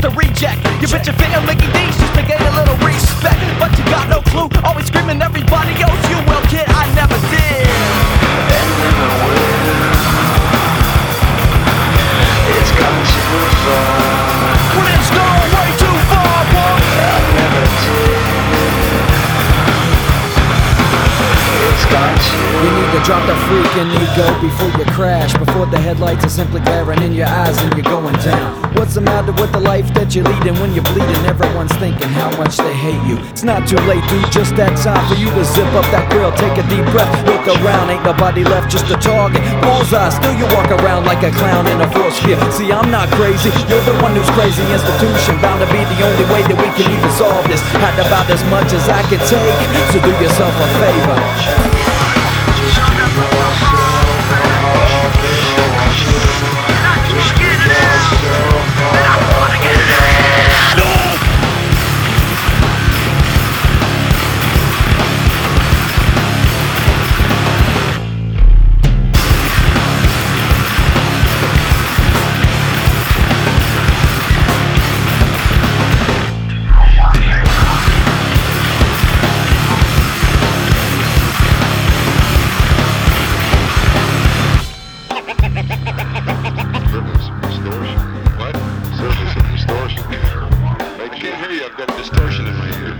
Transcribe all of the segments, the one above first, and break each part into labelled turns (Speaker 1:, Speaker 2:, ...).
Speaker 1: just a reject. You bitch your fit and Mickey D's just to gain a little respect. But you got no clue, always screaming everybody else you will, kid, I never did.
Speaker 2: And in the wind, it's gone too far.
Speaker 1: When it's gone way too far, boy,
Speaker 2: I never did. It's gone too.
Speaker 3: You need to drop the freaking ego before you crash, before the headlights are simply glaring in your eyes and you're going down. What's the matter with the life that you're leading? When you're bleeding, everyone's thinking how much they hate you. It's not too late, dude, just that time for you to zip up that grill, take a deep breath, look around, ain't nobody left, just a target. Bullseye, still you walk around like a clown in a force field. See, I'm not crazy, you're the one who's crazy. Institution bound to be the only way that we can even solve this. Had about as much as I can take, so do yourself a favor.
Speaker 4: Distortion in my ear.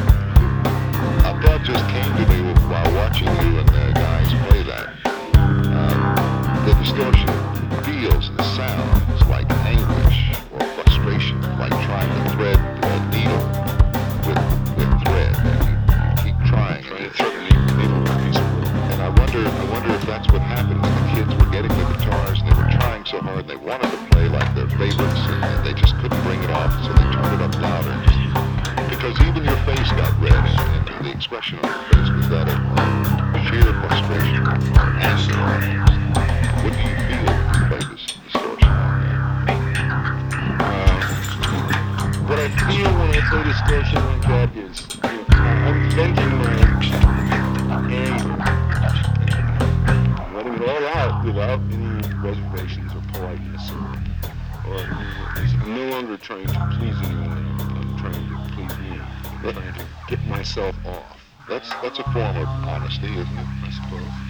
Speaker 4: A thought just came to me while watching you and the guys play that. The distortion feels and sounds like anguish or frustration, like trying to thread a needle with thread, and you keep trying to thread the needle with a piece of wood. And I wonder if that's what happened when the kids were getting the guitars and they were trying so hard and they wanted to play like their favorites and they just couldn't bring it off, so they turned it up louder. Because even your face got red, and the expression on your face was that of sheer frustration, anger. What do you feel when you play this distortion like that?
Speaker 5: What I feel when I play distortion like that is, I'm venting my anger, letting it all out without any reservations or politeness, or I'm no longer trying to please anyone. I'm trying to please me. I'm trying to get myself off.
Speaker 4: That's a form of honesty, isn't it, I suppose?